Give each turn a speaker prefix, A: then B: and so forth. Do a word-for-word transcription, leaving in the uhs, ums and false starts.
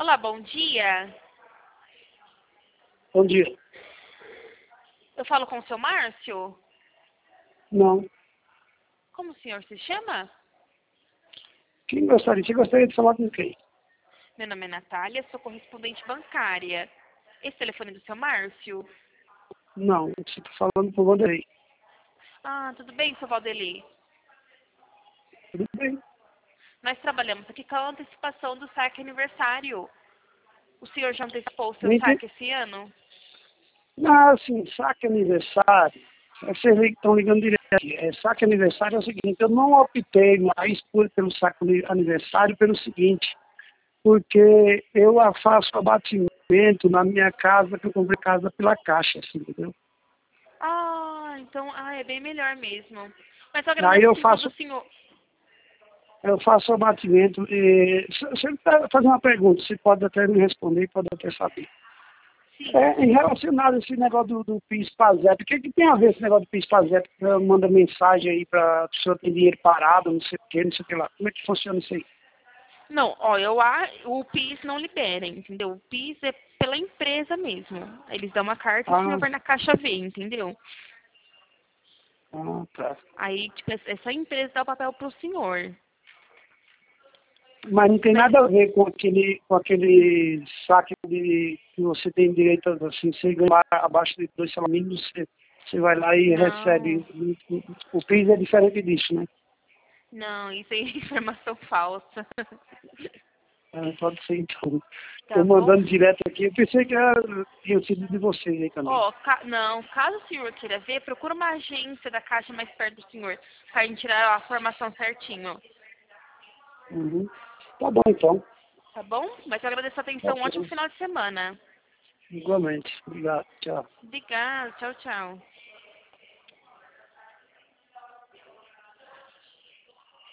A: Olá, bom dia.
B: Bom dia.
A: Eu falo com o seu Márcio?
B: Não.
A: Como o senhor se chama?
B: Quem gostaria? Você gostaria de falar com quem?
A: Meu nome é Natália, sou correspondente bancária. Esse telefone é do seu Márcio?
B: Não, você está falando com o Vanderlei.
A: Ah, tudo bem, seu Valdeli?
B: Tudo bem?
A: Nós trabalhamos aqui com a antecipação do saque aniversário. O senhor já antecipou o seu
B: Nem tem...
A: saque esse ano?
B: Não, assim, saque aniversário. Vocês que estão ligando direto aqui. É, saque aniversário é o seguinte, eu não optei mais por, pelo saque aniversário pelo seguinte, porque eu faço abatimento na minha casa, que eu comprei casa pela Caixa, assim, entendeu?
A: Ah, então ah, é bem melhor mesmo. Mas eu
B: Aí
A: agradeço
B: eu
A: então do
B: faço
A: senhor.
B: Eu faço o abatimento. E, se se ele tá fazendo uma pergunta, você pode até me responder, pode até saber.
A: Sim.
B: É, em relacionado a esse negócio do, do PIS-PASEP, o que, que tem a ver esse negócio do PIS-PASEP? Manda mensagem aí para a pessoa ter dinheiro parado, não sei o que, não sei o que lá. Como é que funciona isso aí?
A: Não, ó, eu, a- o PIS não libera, entendeu? O PIS é pela empresa mesmo. Eles dão uma carta e o senhor
B: Ah,
A: vai na caixa ver, entendeu?
B: ah, tá.
A: Aí, tipo, essa empresa dá o papel pro senhor.
B: Mas não tem
A: Mas,
B: nada a ver com aquele, com aquele saque de, que você tem direito, assim, você ganha abaixo de dois salários mínimos, você, você vai lá e
A: não,
B: recebe. O PIS é diferente disso, né?
A: não, isso aí é informação falsa.
B: Ah, pode ser então.
A: Tá
B: Estou
A: bom?
B: mandando direto aqui. Eu pensei que era, tinha sido de vocês aí também.
A: Ó, ca- não, caso o senhor queira ver, procura uma agência da Caixa mais perto do senhor, pra gente tirar a formação certinho.
B: Uhum. Tá bom então.
A: Tá bom? Mas eu agradeço a
B: Tá
A: atenção. Um ótimo
B: bom.
A: final de semana.
B: Igualmente. Obrigado. Tchau.
A: Obrigada. Tchau, tchau.